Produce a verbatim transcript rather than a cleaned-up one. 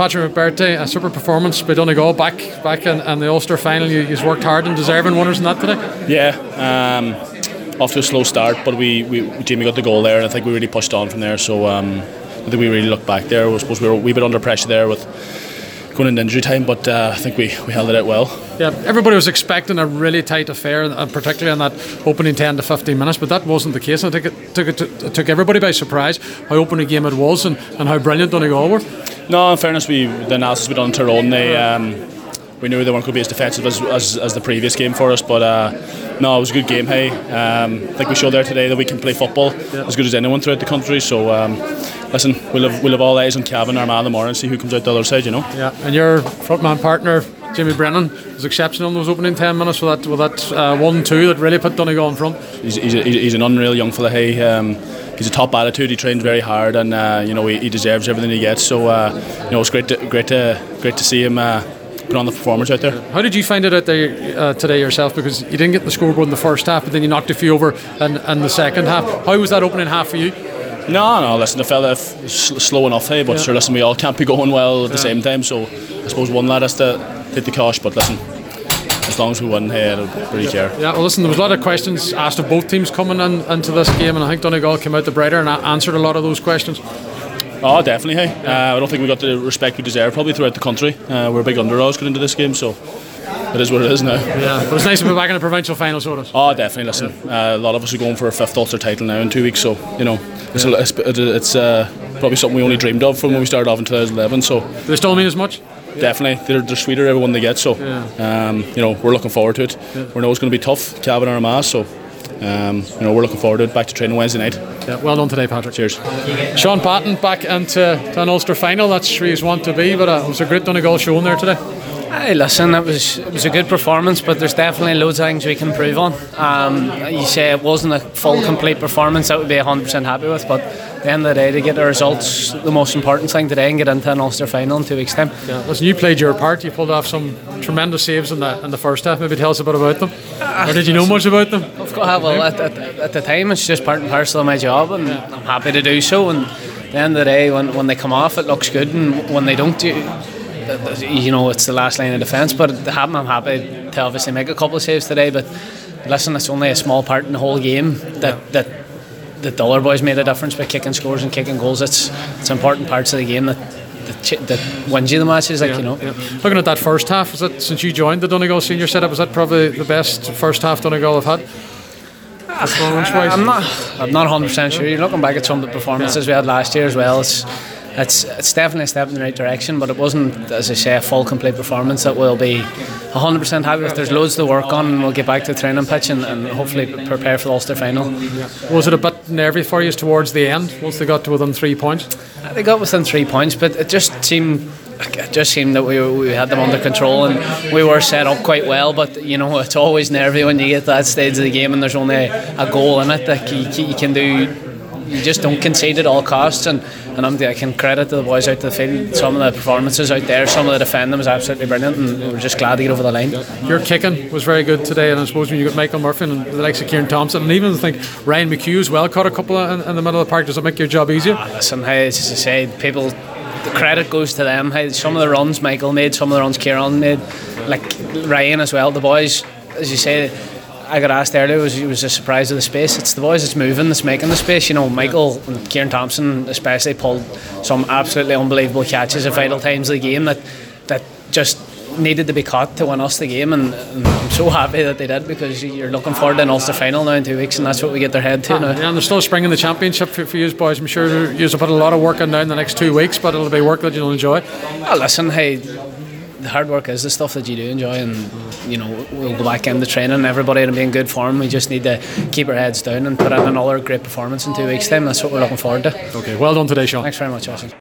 Patrick McBurty, a super performance by Donegal back back in, in the Ulster final. You, you've worked hard and deserving winners in that today. Yeah, um, off to a slow start, but we, we Jamie got the goal there, and I think we really pushed on from there. So um, I think we really looked back there. I suppose we were a wee bit under pressure there with going into injury time, but uh, I think we, we held it out well. Yeah, everybody was expecting a really tight affair, and particularly in that opening ten to fifteen minutes, but that wasn't the case. I think it took it, it took everybody by surprise how open a game it was, and, and how brilliant Donegal were. No, in fairness, we the analysis we done on Tyrone, they um, we knew they weren't going to be as defensive as, as, as the previous game for us, but uh, no, it was a good game. Hey, um, I think we showed there today that we can play football yeah. as good as anyone throughout the country. So um, listen, we'll have, we'll have all eyes on Cavan, our man in the morning, and see who comes out the other side, you know. Yeah, and your frontman partner Jamie Brennan was exceptional in those opening ten minutes with that with that uh, one two that really put Donegal in front. He's, he's, a, he's an unreal young fella. Hey, um, he's a top attitude. He trains very hard, and uh, you know he, he deserves everything he gets. So uh, you know it's great to, great to great to see him uh, put on the performance out there. How did you find it out there uh, today yourself? Because you didn't get the scoreboard in the first half, but then you knocked a few over in, in the second half. How was that opening half for you? No, no, listen, the fella f- slow enough, hey, but yeah. sure, listen, we all can't be going well at the yeah. same time, so I suppose one lad has to hit the cosh, but listen, as long as we win, hey, I don't really care. Yeah, well, listen, there was a lot of questions asked of both teams coming in, into this game, and I think Donegal came out the brighter and answered a lot of those questions. Oh, definitely, hey. Uh, I don't think we got the respect we deserve probably throughout the country. Uh, we're big underdogs going into this game, so it is what it is now. Yeah, but it's nice to be back in a provincial final, so it is. Oh, definitely. Listen, yeah. uh, a lot of us are going for a fifth Ulster title now in two weeks, so you know, it's yeah. a, it's, it's uh, probably something we only dreamed of from yeah. when we started off in two thousand eleven. So do they still mean as much? Definitely, they're, they're sweeter every one they get. So yeah. um, you know, we're looking forward to it. Yeah. We know it's going to be tough, Cavan and Armagh, so. Um, you know, we're looking forward to it. Back to training Wednesday night. Yeah, well done today, Patrick. Cheers. Sean Patton back into to an Ulster final. That's where he's want to be, but uh, it was a great Donegal show in there today. Hey, listen, it was it was a good performance, but there's definitely loads of things we can improve on. Um, you say it wasn't a full, complete performance that would be one hundred percent happy with, but at the end of the day, to get the results, the most important thing today, and get into an Ulster final in two weeks' time. Yeah, listen, you played your part. You pulled off some tremendous saves in the in the first half. Maybe tell us a bit about them. Uh, or did you know much about them? Of course, well, at, at, at the time, it's just part and parcel of my job, and yeah. I'm happy to do so. And at the end of the day, when when they come off, it looks good, and when they don't, you, you know, it's the last line of defence. But I'm happy to obviously make a couple of saves today. But listen, it's only a small part in the whole game that yeah. that. that the other boys made a difference by kicking scores and kicking goals. It's it's important parts of the game that that, that wins you the matches, like yeah, you know. Yeah. Looking at that first half, is it since you joined the Donegal senior setup, is that probably the best first half Donegal have had? Uh, I'm not I'm not one hundred percent sure. You're looking back at some of the performances yeah. we had last year as well. It's it's it's definitely a step in the right direction, but it wasn't, as I say, a full complete performance that we'll be one hundred percent happy with. There's loads to work on, and we'll get back to the training pitch and, and hopefully prepare for the Ulster final. Yeah. Was it a bit nervy for you towards the end once they got to within three points? They got within three points, but it just seemed it just seemed that we we had them under control and we were set up quite well. But you know, it's always nervy when you get to that stage of the game and there's only a, a goal in it that you, you can do. You just don't concede at all costs, and, and I'm, I can credit to the boys out the field. Some of the performances out there, some of the defending was absolutely brilliant, and we're just glad to get over the line. Your kicking was very good today, and I suppose when you got Michael Murphy and the likes of Kieran Thompson, and even I think Ryan McHugh as well caught a couple in, in the middle of the park. Does it make your job easier? Ah, listen, hey, as I say, people, the credit goes to them. Hey, some of the runs Michael made, some of the runs Kieran made, like Ryan as well. The boys, as you say, I got asked earlier, was it was a surprise of the space. It's the boys that's moving, that's making the space. You know, Michael and Kieran Thompson especially pulled some absolutely unbelievable catches at vital times of the game that that just needed to be caught to win us the game, and, and I'm so happy that they did, because you're looking forward to an Ulster final now in two weeks, and that's what we get their head to ah, now. Yeah, and there's still a spring in the championship for, for you boys. I'm sure you'll put a lot of work in now in the next two weeks, but it'll be work that you'll enjoy. Well, listen, hey, the hard work is the stuff that you do enjoy, and you know, we'll go back into training, everybody will be in good form. We just need to keep our heads down and put in another great performance in two weeks time. That's what we're looking forward to. Okay, well done today, Sean. Thanks very much, Austin.